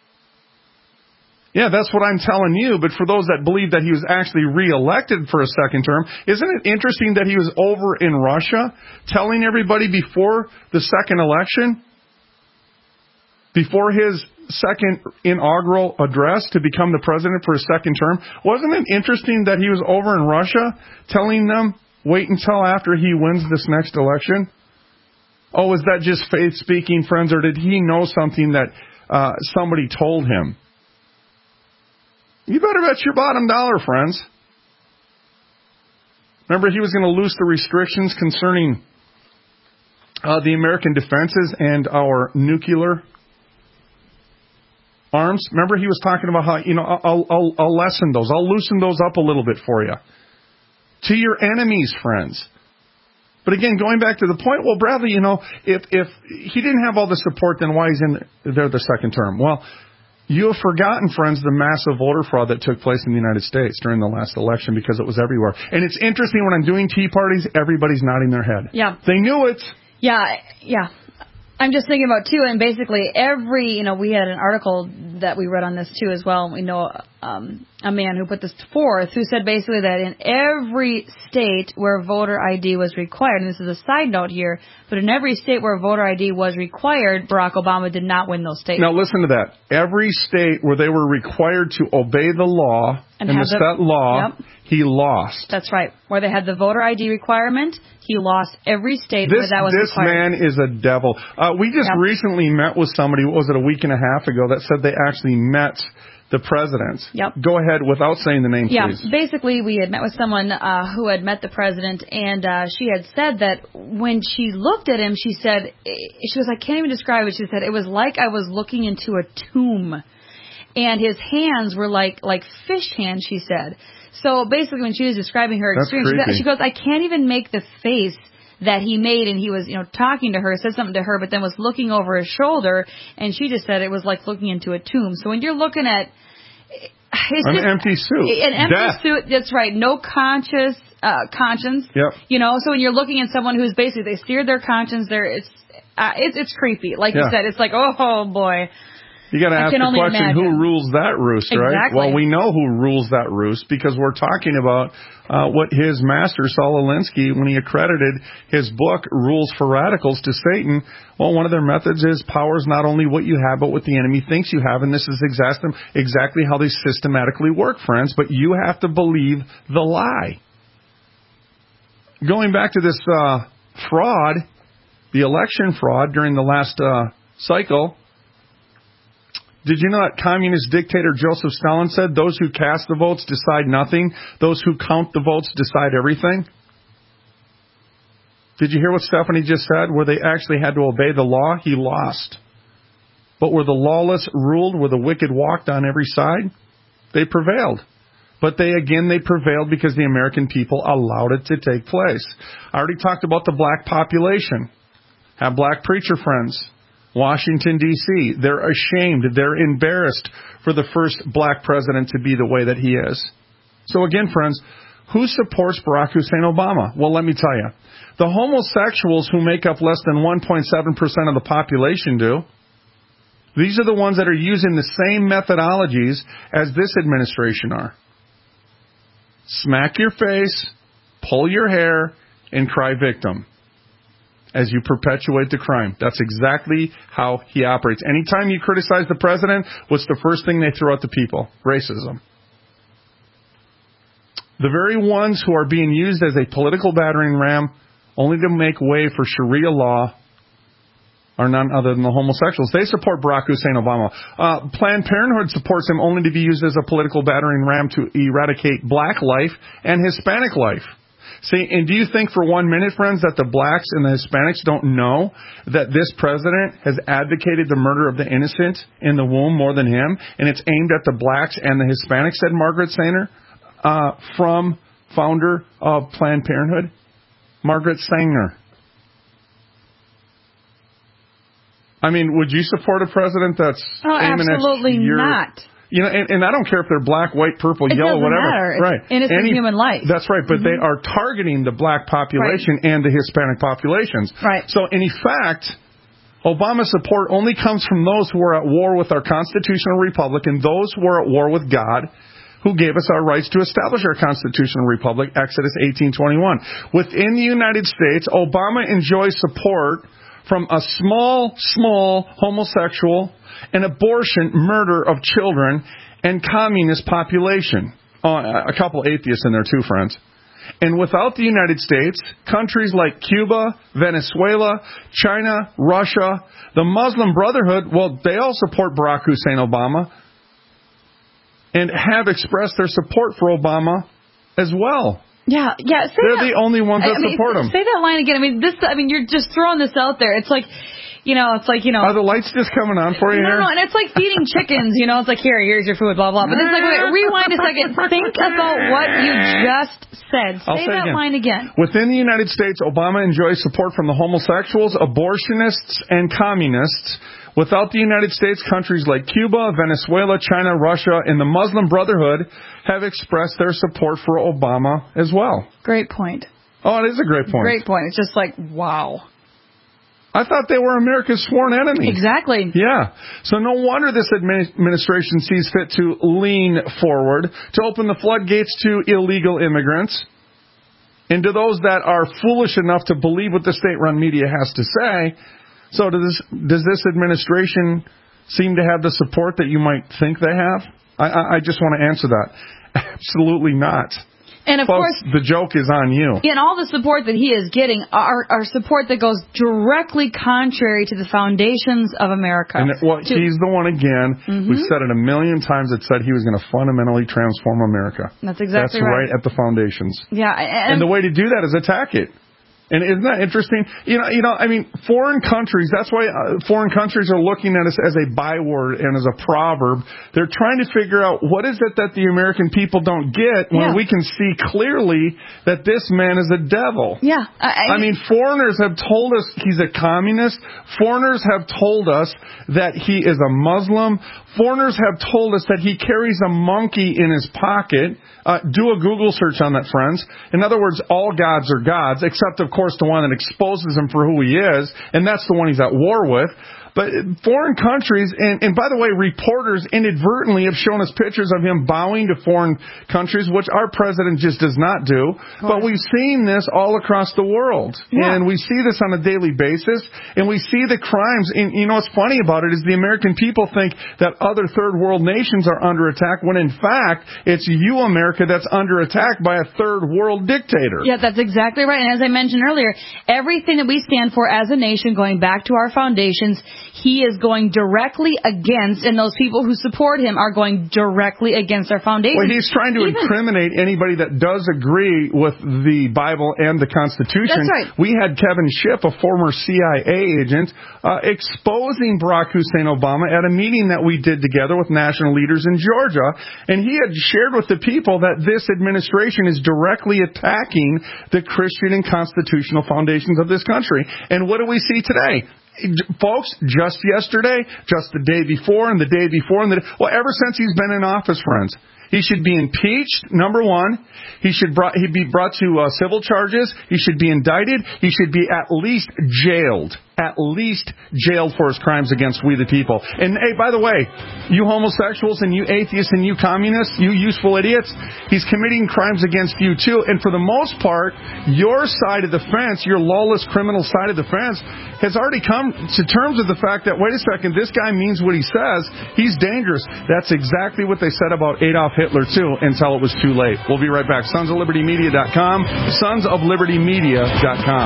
Yeah, that's what I'm telling you. But for those that believe that he was actually reelected for a second term, isn't it interesting that he was over in Russia telling everybody before the second election, before his second inaugural address to become the president for a second term, wasn't it interesting that he was over in Russia telling them, wait until after he wins this next election? Oh, is that just faith speaking, friends, or did he know something that uh, somebody told him? You better bet your bottom dollar, friends. Remember, he was going to loose the restrictions concerning uh, the American defenses and our nuclear arms. Remember, he was talking about how, you know, I'll, I'll, I'll lessen those. I'll loosen those up a little bit for you. To your enemies, friends. But again, going back to the point, well, Bradley, you know, if if he didn't have all the support, then why is in there the second term? Well, you have forgotten, friends, the massive voter fraud that took place in the United States during the last election because it was everywhere. And it's interesting when I'm doing tea parties, everybody's nodding their head. Yeah. They knew it. Yeah, yeah. I'm just thinking about, too, and basically every, you know, we had an article that we read on this, too, as well. We know um, a man who put this forth who said basically that in every state where voter I D was required, and this is a side note here, but in every state where voter I D was required, Barack Obama did not win those states. Now, listen to that. Every state where they were required to obey the law and, and the, the set law, yep. he lost. That's right. Where they had the voter I D requirement, he lost every state this, where that was this required. This man is a devil. Uh, we just yep. recently met with somebody, what was it, a week and a half ago, that said they actually met the president. Yep. Go ahead without saying the name, yeah. please. Yeah, basically we had met with someone uh, who had met the president, and uh, she had said that when she looked at him, she said, she was, I can't even describe it, she said, it was like I was looking into a tomb. And his hands were like like fish hands, she said. So basically when she was describing her That's experience, creepy. she goes, I can't even make the face that he made, and he was, you know, talking to her, said something to her, but then was looking over his shoulder, and she just said it was like looking into a tomb. So when you're looking at it's an just, empty suit, an empty Death. suit, that's right, no conscious uh, conscience. Yep. You know, so when you're looking at someone who's basically they seared their conscience, there, it's uh, it's it's creepy. Like yeah. you said, it's like oh, oh boy. You got to ask the question, imagine. who rules that roost, right? Exactly. Well, we know who rules that roost because we're talking about uh, what his master, Saul Alinsky, when he accredited his book, Rules for Radicals, to Satan, well, one of their methods is power is not only what you have, but what the enemy thinks you have, and this is exactly, exactly how they systematically work, friends, but you have to believe the lie. Going back to this uh, fraud, the election fraud during the last uh, cycle, did you know that communist dictator Joseph Stalin said, those who cast the votes decide nothing, those who count the votes decide everything? Did you hear what Stephanie just said? Where they actually had to obey the law, he lost. But where the lawless ruled, where the wicked walked on every side, they prevailed. But they, again, they prevailed because the American people allowed it to take place. I already talked about the black population. Have black preacher friends. Washington, D C, they're ashamed, they're embarrassed for the first black president to be the way that he is. So again, friends, who supports Barack Hussein Obama? Well, let me tell you. The homosexuals who make up less than one point seven percent of the population do. These are the ones that are using the same methodologies as this administration are. Smack your face, pull your hair, and cry victim as you perpetuate the crime. That's exactly how he operates. Anytime you criticize the president, what's the first thing they throw at the people? Racism. The very ones who are being used as a political battering ram only to make way for Sharia law, are none other than the homosexuals. They support Barack Hussein Obama. Uh, Planned Parenthood supports him only to be used as a political battering ram to eradicate black life and Hispanic life. See, and do you think for one minute, friends, that the blacks and the Hispanics don't know that this president has advocated the murder of the innocent in the womb more than him, and it's aimed at the blacks and the Hispanics, said Margaret Sanger, uh, from founder of Planned Parenthood? Margaret Sanger. I mean, would you support a president that's oh, aiming absolutely at your, not. You know, and, and I don't care if they're black, white, purple, it yellow, doesn't whatever. Matter. It's right. innocent Any, human life. That's right, but mm-hmm. they are targeting the black population right. and the Hispanic populations. Right. So, in effect, Obama's support only comes from those who are at war with our constitutional republic and those who are at war with God, who gave us our rights to establish our constitutional republic, Exodus eighteen twenty-one. Within the United States, Obama enjoys support from a small, small homosexual and abortion murder of children and communist population. Oh, a couple atheists in there too, friends. And without the United States, countries like Cuba, Venezuela, China, Russia, the Muslim Brotherhood, well, they all support Barack Hussein Obama and have expressed their support for Obama as well. Yeah, yeah. Say They're that, the only ones that I mean, support him. Say that line again. I mean, this. I mean, you're just throwing this out there. It's like, you know, it's like, you know. Are the lights just coming on for you no, here? No, and it's like feeding chickens. You know, it's like, here, here's your food, blah blah. But it's like, wait, rewind a second. Think about what you just said. Say, I'll say that again. line again. Within the United States, Obama enjoys support from the homosexuals, abortionists, and communists. Without the United States, countries like Cuba, Venezuela, China, Russia, and the Muslim Brotherhood have expressed their support for Obama as well. Great point. Oh, it is a great point. Great point. It's just like, wow. I thought they were America's sworn enemy. Exactly. Yeah. So no wonder this administration sees fit to lean forward, to open the floodgates to illegal immigrants. And to those that are foolish enough to believe what the state-run media has to say, so does this, does this administration seem to have the support that you might think they have? I, I, I just want to answer that. Absolutely not. And of Folks, course, the joke is on you. And all the support that he is getting are, are support that goes directly contrary to the foundations of America. And well, to, he's the one again. Mm-hmm. We've said it a million times that said he was going to fundamentally transform America. That's exactly That's right. right at the foundations. Yeah, and, and the way to do that is attack it. And isn't that interesting? You know, you know. I mean, foreign countries, that's why uh, foreign countries are looking at us as a byword and as a proverb. They're trying to figure out what is it that the American people don't get when yeah. we can see clearly that this man is a devil. Yeah. I, I mean, foreigners have told us he's a communist. Foreigners have told us that he is a Muslim. Foreigners have told us that he carries a monkey in his pocket. Uh, do a Google search on that, friends. In other words, all gods are gods, except, of course, the one that exposes him for who he is, and that's the one he's at war with. But foreign countries, and, and by the way, reporters inadvertently have shown us pictures of him bowing to foreign countries, which our president just does not do. But we've seen this all across the world. Yeah. And we see this on a daily basis. And we see the crimes. And you know what's funny about it is the American people think that other third world nations are under attack, when in fact, it's you, America, that's under attack by a third world dictator. Yeah, that's exactly right. And as I mentioned earlier, everything that we stand for as a nation, going back to our foundations, he is going directly against, and those people who support him are going directly against our foundation. Well, he's trying to Even, incriminate anybody that does agree with the Bible and the Constitution. That's right. We had Kevin Schiff, a former C I A agent, uh, exposing Barack Hussein Obama at a meeting that we did together with national leaders in Georgia, and he had shared with the people that this administration is directly attacking the Christian and constitutional foundations of this country. And what do we see today? Folks, just yesterday, just the day before, and the day before, and the well, ever since he's been in office, friends, he should be impeached. Number one, he should brought, he'd be brought to uh, civil charges. He should be indicted. He should be at least jailed. at least jailed for his crimes against we the people. And, hey, by the way, you homosexuals and you atheists and you communists, you useful idiots, he's committing crimes against you, too. And for the most part, your side of the fence, your lawless criminal side of the fence, has already come to terms with the fact that, wait a second, this guy means what he says. He's dangerous. That's exactly what they said about Adolf Hitler, too, until it was too late. We'll be right back. sons of liberty media dot com. sons of liberty media dot com.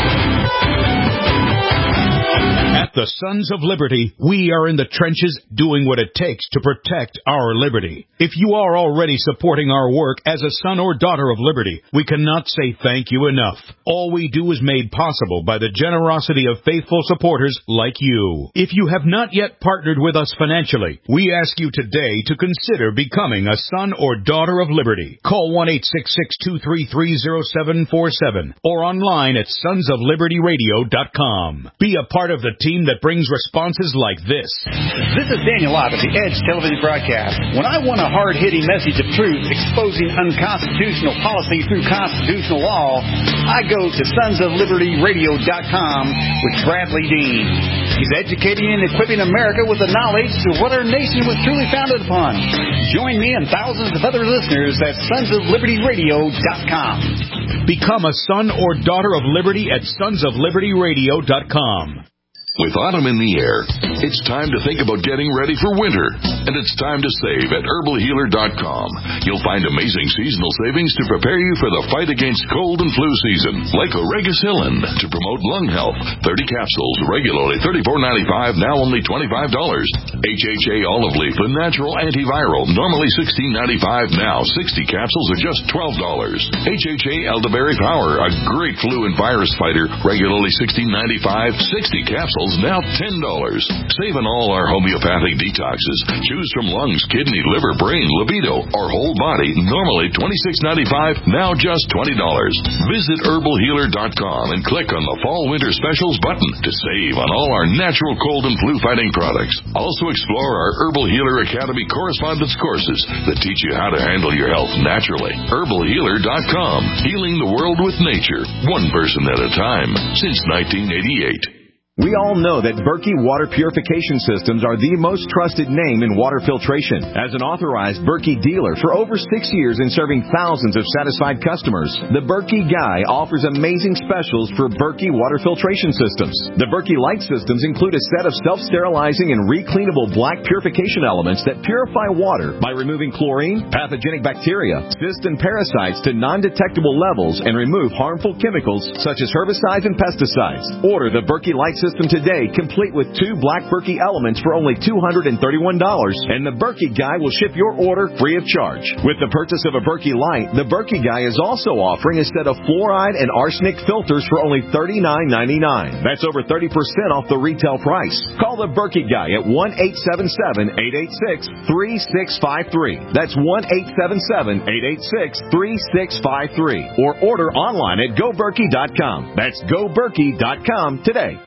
At the Sons of Liberty, we are in the trenches doing what it takes to protect our liberty. If you are already supporting our work as a son or daughter of liberty, we cannot say thank you enough. All we do is made possible by the generosity of faithful supporters like you. If you have not yet partnered with us financially, we ask you today to consider becoming a son or daughter of liberty. Call one eight six six, two three three, zero seven four seven or online at sons of liberty radio dot com. Be a part of the team that brings responses like this. This is Daniel Lott of the Edge television broadcast. When I want a hard-hitting message of truth exposing unconstitutional policy through constitutional law, I go to sons of liberty radio dot com with Bradley Dean. He's educating and equipping America with the knowledge to what our nation was truly founded upon. Join me and thousands of other listeners at sons of liberty radio dot com. Become a son or daughter of liberty at sons of liberty radio dot com. With autumn in the air, it's time to think about getting ready for winter. And it's time to save at herbal healer dot com. You'll find amazing seasonal savings to prepare you for the fight against cold and flu season. Like Oregacillin to promote lung health. thirty capsules, regularly thirty-four ninety-five, now only twenty-five dollars. H H A olive leaf, a natural antiviral, normally sixteen ninety-five, now sixty capsules are just twelve dollars. H H A elderberry power, a great flu and virus fighter, regularly sixteen ninety-five, sixty capsules now ten dollars. Save on all our homeopathic detoxes. Choose from lungs, kidney, liver, brain, libido, or whole body. Normally twenty-six ninety-five, now just twenty dollars. Visit herbal healer dot com and click on the Fall Winter Specials button to save on all our natural cold and flu fighting products. Also explore our Herbal Healer Academy correspondence courses that teach you how to handle your health naturally. herbal healer dot com. Healing the world with nature, one person at a time, since nineteen eighty-eight. We all know that Berkey Water Purification Systems are the most trusted name in water filtration. As an authorized Berkey dealer for over six years and serving thousands of satisfied customers, the Berkey Guy offers amazing specials for Berkey Water Filtration Systems. The Berkey Light Systems include a set of self-sterilizing and recleanable black purification elements that purify water by removing chlorine, pathogenic bacteria, cysts, and parasites to non-detectable levels and remove harmful chemicals such as herbicides and pesticides. Order the Berkey Light System System today, complete with two black Berkey elements for only two hundred thirty-one dollars, and the Berkey Guy will ship your order free of charge. With the purchase of a Berkey Light, the Berkey Guy is also offering a set of fluoride and arsenic filters for only thirty-nine ninety-nine. That's over thirty percent off the retail price. Call the Berkey Guy at one eight seven seven, eight eight six, three six five three. That's one eight seven seven, eight eight six, three six five three. Or order online at go berkey dot com. That's go berkey dot com today.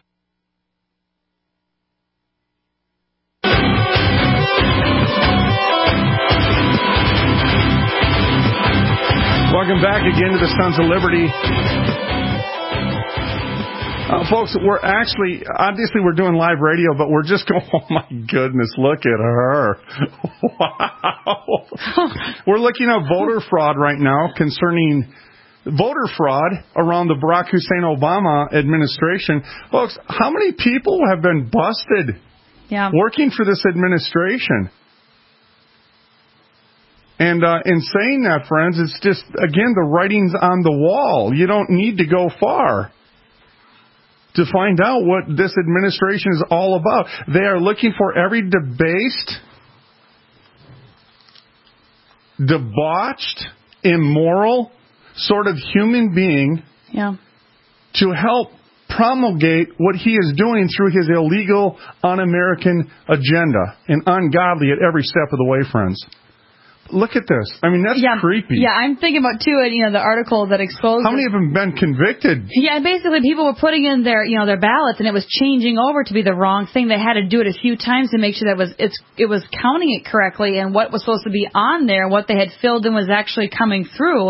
Welcome back again to the Sons of Liberty. Uh, folks, we're actually, obviously we're doing live radio, but we're just going, oh my goodness, look at her. Wow. We're looking at voter fraud right now concerning voter fraud around the Barack Hussein Obama administration. Folks, how many people have been busted yeah. working for this administration? And uh, in saying that, friends, it's just, again, the writing's on the wall. You don't need to go far to find out what this administration is all about. They are looking for every debased, debauched, immoral sort of human being yeah. to help promulgate what he is doing through his illegal, un-American agenda and ungodly at every step of the way, friends. Look at this. I mean, that's yeah, creepy. Yeah, I'm thinking about, too, you know, the article that exposed... How many of them have been convicted? Yeah, basically people were putting in their, you know, their ballots, and it was changing over to be the wrong thing. They had to do it a few times to make sure that was it's it was counting it correctly, and what was supposed to be on there, what they had filled in was actually coming through.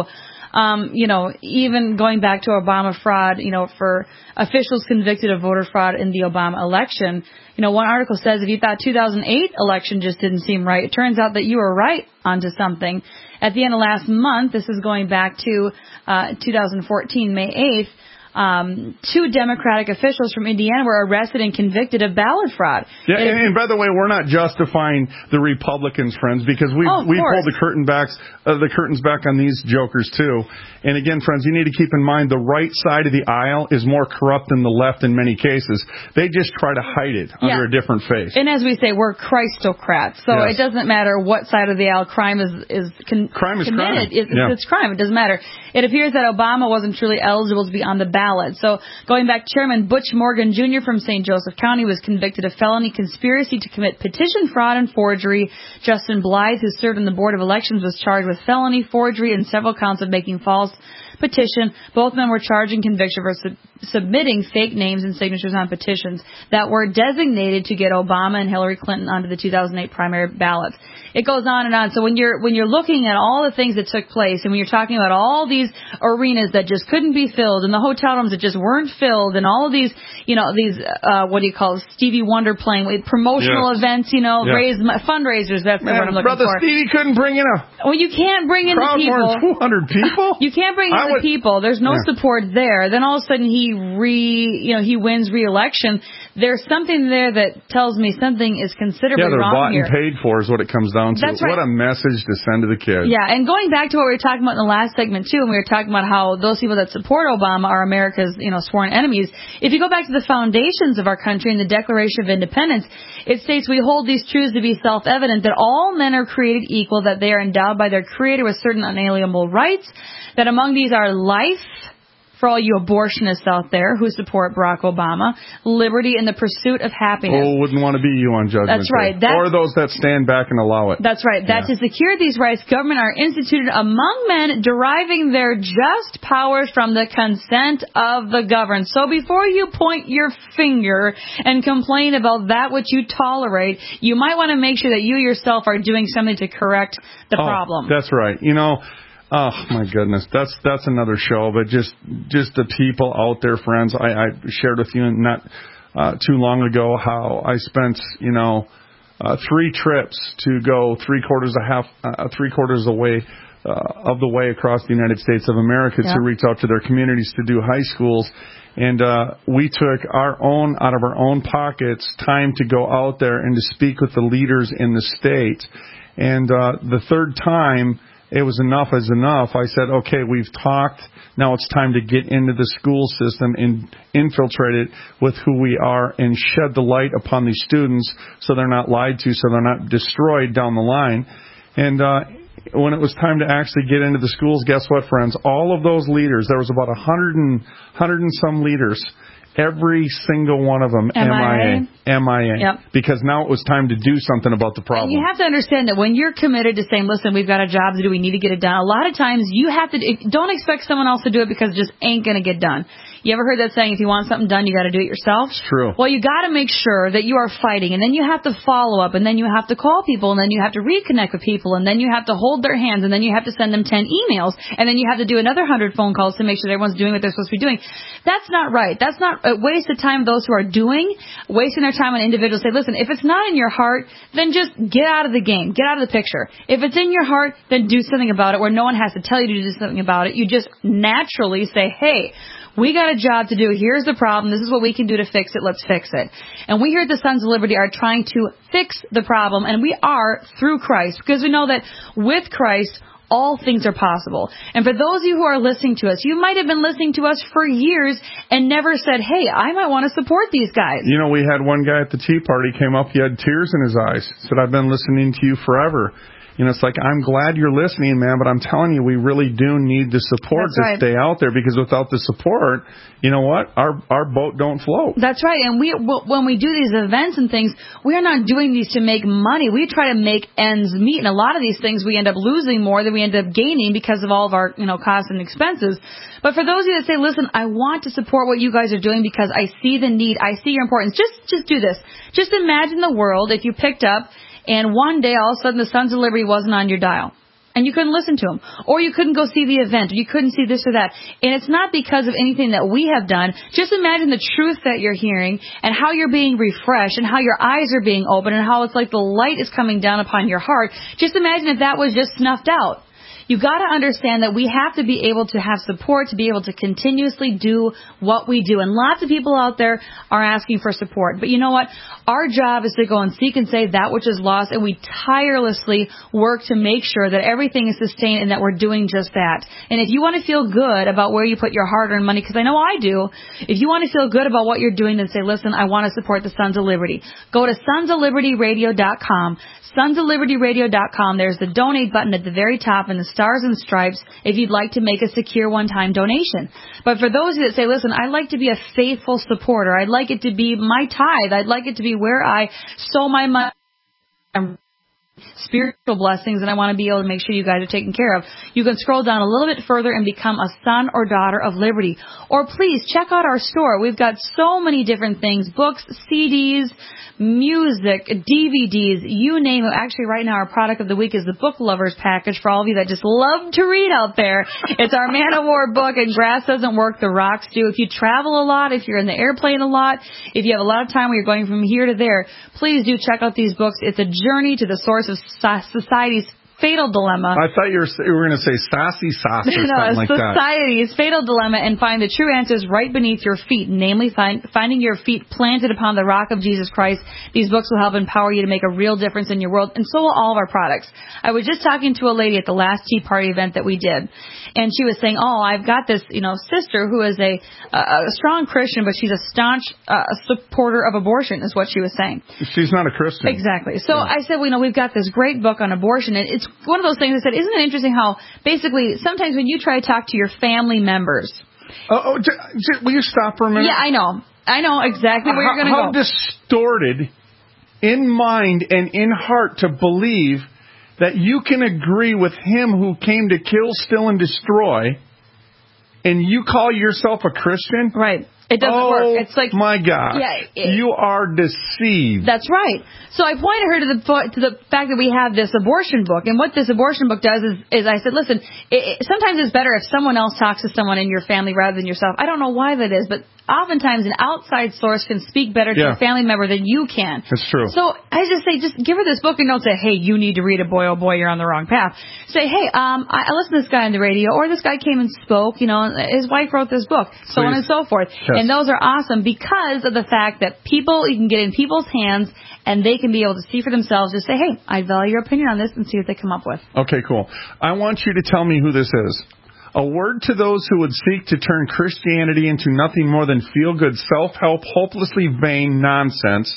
Um, you know, even going back to Obama fraud, you know, for officials convicted of voter fraud in the Obama election, you know, one article says if you thought two thousand eight election just didn't seem right, it turns out that you were right onto something. At the end of last month, this is going back to uh, two thousand fourteen, May eighth, Um, two Democratic officials from Indiana were arrested and convicted of ballot fraud. Yeah, and, and by the way, we're not justifying the Republicans, friends, because we oh, we pulled the curtain backs, uh, the curtains back on these jokers too. And again, friends, you need to keep in mind the right side of the aisle is more corrupt than the left in many cases. They just try to hide it yeah. under a different face. And as we say, we're Christocrats, so yes. it doesn't matter what side of the aisle crime is is con- crime is committed. Crime. It's, yeah. it's crime. It doesn't matter. It appears that Obama wasn't truly eligible to be on the ballot. So going back, Chairman Butch Morgan Junior from Saint Joseph County was convicted of felony conspiracy to commit petition fraud and forgery. Justin Blythe, who served on the Board of Elections, was charged with felony forgery and several counts of making false petition. Both men were charged and convicted for sub- submitting fake names and signatures on petitions that were designated to get Obama and Hillary Clinton onto the two thousand eight primary ballots. It goes on and on. So when you're when you're looking at all the things that took place, and when you're talking about all these arenas that just couldn't be filled, and the hotel rooms that just weren't filled, and all of these, you know, these uh, what do you call it, Stevie Wonder playing with promotional yes. events, you know, yes. raise fundraisers. That's Man, the word I'm looking brother for. Stevie couldn't bring in a well, you can't bring in crowd the people. more than two hundred people. You can't bring in I the would, people. There's no yeah. support there. Then all of a sudden he re, you know, he wins re-election. There's something there that tells me something is considerably yeah, they're wrong bought here. and paid for is what it comes down to. That's right. What a message to send to the kids. Yeah, and going back to what we were talking about in the last segment too, and we were talking about how those people that support Obama are America's, you know, sworn enemies. If you go back to the foundations of our country and the Declaration of Independence, it states we hold these truths to be self-evident, that all men are created equal, that they are endowed by their Creator with certain unalienable rights, that among these are life, for all you abortionists out there who support Barack Obama, liberty and the pursuit of happiness. Oh, wouldn't want to be you on Judgment That's right. Day. That's, or those that stand back and allow it. That's right. That yeah. to secure these rights, government are instituted among men, deriving their just powers from the consent of the governed. So before you point your finger and complain about that which you tolerate, you might want to make sure that you yourself are doing something to correct the oh, problem. That's right. You know, oh my goodness, that's that's another show. But just just the people out there, friends. I, I shared with you not uh, too long ago how I spent you know uh, three trips to go three quarters a half uh, three quarters away uh, of the way across the United States of America yeah. to reach out to their communities to do high schools. And uh, we took our own, out of our own pockets, time to go out there and to speak with the leaders in the state. And uh, the third time, it was enough is enough. I said, okay, we've talked. Now it's time to get into the school system and infiltrate it with who we are and shed the light upon these students so they're not lied to, so they're not destroyed down the line. And uh, when it was time to actually get into the schools, guess what, friends? All of those leaders, there was about a hundred and, hundred and some leaders. Every single one of them, M I A. M I A. Yep. Because now it was time to do something about the problem. You have to understand that when you're committed to saying, listen, we've got a job to do, we need to get it done, a lot of times you have to, don't expect someone else to do it because it just ain't going to get done. You ever heard that saying, if you want something done, you got to do it yourself? It's true. Well, you got to make sure that you are fighting, and then you have to follow up, and then you have to call people, and then you have to reconnect with people, and then you have to hold their hands, and then you have to send them ten emails, and then you have to do another one hundred phone calls to make sure everyone's doing what they're supposed to be doing. That's not right. That's not a waste of time of those who are doing, wasting their time on individuals. Say, listen, if it's not in your heart, then just get out of the game. Get out of the picture. If it's in your heart, then do something about it where no one has to tell you to do something about it. You just naturally say, hey, we got a job to do. Here's the problem. This is what we can do to fix it. Let's fix it. And we here at the Sons of Liberty are trying to fix the problem, and we are through Christ, because we know that with Christ, all things are possible. And for those of you who are listening to us, you might have been listening to us for years and never said, hey, I might want to support these guys. You know, we had one guy at the Tea Party came up, he had tears in his eyes, said, I've been listening to you forever. You know, it's like, I'm glad you're listening, man, but I'm telling you, we really do need the support That's to right. stay out there, because without the support, you know what? Our our boat don't float. That's right. And we when we do these events and things, we are not doing these to make money. We try to make ends meet. And a lot of these things, we end up losing more than we end up gaining because of all of our, you know, costs and expenses. But for those of you that say, listen, I want to support what you guys are doing because I see the need, I see your importance, just just do this. Just imagine the world if you picked up and one day, all of a sudden, the Sons of Liberty wasn't on your dial. and you couldn't listen to them, or you couldn't go see the event, or you couldn't see this or that. And it's not because of anything that we have done. Just imagine the truth that you're hearing and how you're being refreshed and how your eyes are being opened and how it's like the light is coming down upon your heart. Just imagine if that was just snuffed out. You've got to understand that we have to be able to have support to be able to continuously do what we do. And lots of people out there are asking for support. But you know what? Our job is to go and seek and save that which is lost, and we tirelessly work to make sure that everything is sustained and that we're doing just that. And if you want to feel good about where you put your hard-earned money, because I know I do, if you want to feel good about what you're doing, then say, listen, I want to support the Sons of Liberty. Go to sons of liberty radio dot com. sons of liberty radio dot com. There's the donate button at the very top and the stars and stripes if you'd like to make a secure one-time donation. But for those that say, listen, I'd like to be a faithful supporter. I'd like it to be my tithe. I'd like it to be where I sow my money, spiritual blessings, and I want to be able to make sure you guys are taken care of. You can scroll down a little bit further and become a son or daughter of liberty. Or please check out our store. We've got so many different things, books, C Ds, music, D V Ds, you name it. Actually, right now, our product of the week is the Book Lovers Package for all of you that just love to read out there. It's our Man of War book, and Grass Doesn't Work, The Rocks Do. If you travel a lot, if you're in the airplane a lot, if you have a lot of time where you're going from here to there, please do check out these books. It's a journey to the source of society's fatal dilemma. I thought you were, you were going to say sassy sauce or no, something like that. Society's fatal dilemma, and find the true answers right beneath your feet, namely find, finding your feet planted upon the rock of Jesus Christ. These books will help empower you to make a real difference in your world, and so will all of our products. I was just talking to a lady at the last Tea Party event that we did, and she was saying, oh, I've got this, you know, sister who is a, a strong Christian, but she's a staunch uh, supporter of abortion, is what she was saying. She's not a Christian. Exactly. So yeah. I said, well, you know, we've got this great book on abortion, and it's one of those things I said, isn't it interesting how basically sometimes when you try to talk to your family members. Oh, oh j- j- will you stop for a minute? Yeah, I know. I know exactly where how, you're going to go. How distorted in mind and in heart to believe that you can agree with him who came to kill, steal, and destroy, and you call yourself a Christian? Right. It doesn't oh, work. It's like, my God. Yeah, it, you are deceived. That's right. So I pointed her to the to the fact that we have this abortion book, and what this abortion book does is, is I said, listen, it, it, sometimes it's better if someone else talks to someone in your family rather than yourself. I don't know why that is, but oftentimes an outside source can speak better to yeah. your family member than you can. That's true. So I just say, just give her this book and don't say, hey, you need to read it, boy, oh boy, you're on the wrong path. Say, hey, um, I, I listened to this guy on the radio, or this guy came and spoke, you know, his wife wrote this book, so Please. on and so forth. Yes. And those are awesome because of the fact that people, you can get in people's hands and they can be able to see for themselves, just say, hey, I value your opinion on this, and see what they come up with. Okay, cool. I want you to tell me who this is. A word to those who would seek to turn Christianity into nothing more than feel-good, self-help, hopelessly vain nonsense.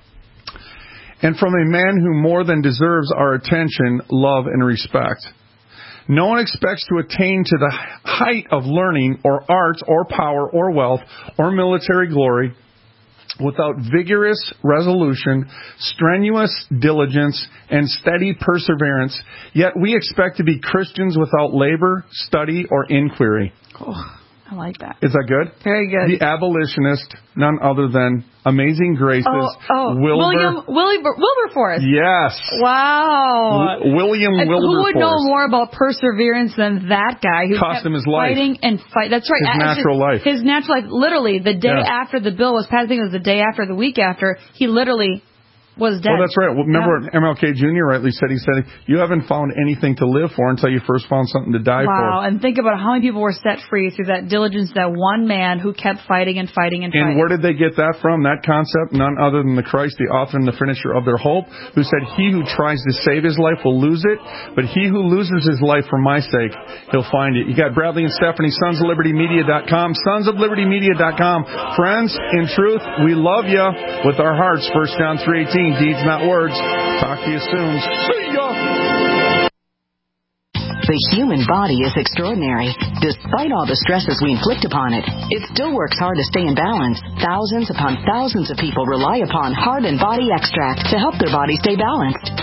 And from a man who more than deserves our attention, love, and respect. No one expects to attain to the height of learning or arts or power or wealth or military glory without vigorous resolution, strenuous diligence, and steady perseverance. Yet we expect to be Christians without labor, study, or inquiry. Oh, I like that. Is that good? Very good. The abolitionist, none other than Amazing Grace's oh, oh. Wilbur. William Wilbur, Wilberforce. Yes. Wow. W- William and Wilberforce. Who would know more about perseverance than that guy who cost kept him his life. fighting and fight. That's right. His natural life. His natural life. Literally, the day yeah. after the bill was passed, I think it was the day after, the week after, he literally was dead. Well, that's right. Well, remember yeah. M L K Junior rightly said, he said, you haven't found anything to live for until you first found something to die wow. for. Wow, and think about how many people were set free through that diligence, that one man who kept fighting and fighting and fighting. And where did they get that from? That concept? None other than the Christ, the author and the finisher of their hope, who said, he who tries to save his life will lose it, but he who loses his life for my sake, he'll find it. You got Bradley and Stephanie, sons of liberty media dot com, sons of liberty media dot com. Friends, in truth, we love you with our hearts. First John three eighteen, deeds not words. Talk to you soon. See ya! The human body is extraordinary. Despite all the stresses we inflict upon it, it still works hard to stay in balance. Thousands upon thousands of people rely upon Heart and Body Extract to help their body stay balanced.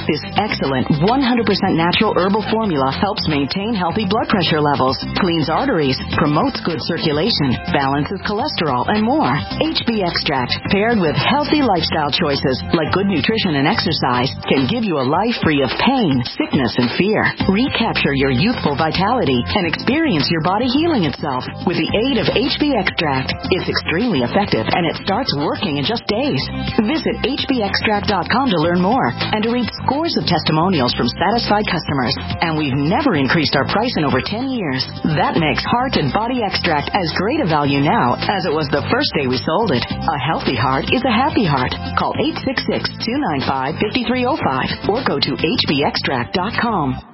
This excellent one hundred percent natural herbal formula helps maintain healthy blood pressure levels, cleans arteries, promotes good circulation, balances cholesterol, and more. H B Extract, paired with healthy lifestyle choices like good nutrition and exercise, can give you a life free of pain, sickness, and fear. Recapture your youthful vitality and experience your body healing itself with the aid of H B Extract. It's extremely effective, and it starts working in just days. Visit H B extract dot com to learn more and to read scores of testimonials from satisfied customers. And we've never increased our price in over ten years. That makes Heart and Body Extract as great a value now as it was the first day we sold it. A healthy heart is a happy heart. Call eight six six, two nine five, five three zero five or go to H B extract dot com.